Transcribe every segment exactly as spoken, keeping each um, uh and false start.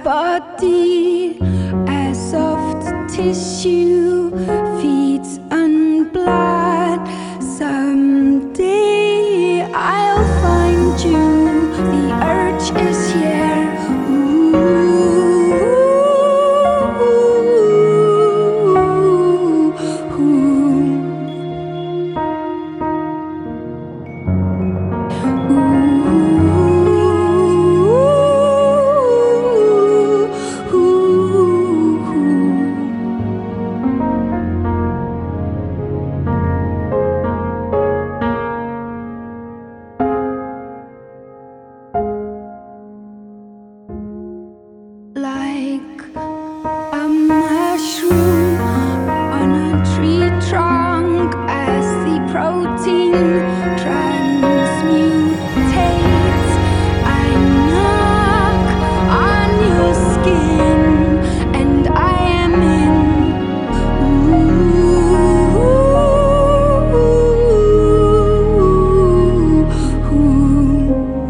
body as soft tissue feeds on blood. Someday I'll find you. The urge is here. Ooh, ooh, ooh. Like a mushroom on a tree trunk, as the protein transmutates, I knock on your skin and I am in. Ooh, ooh, ooh.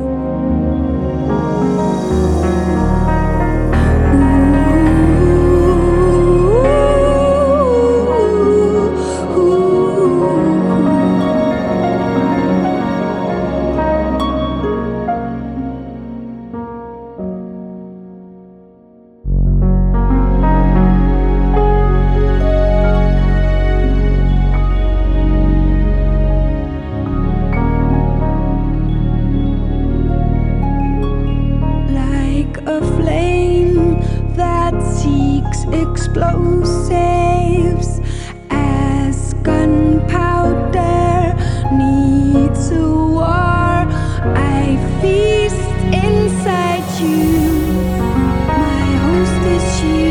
Like a flame that seeks explosives, as gunpowder needs a war, I feast inside you. My host is you.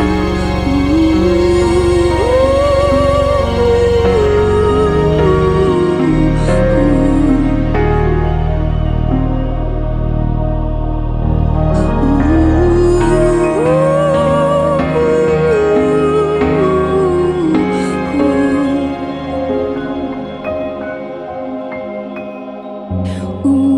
Ooh.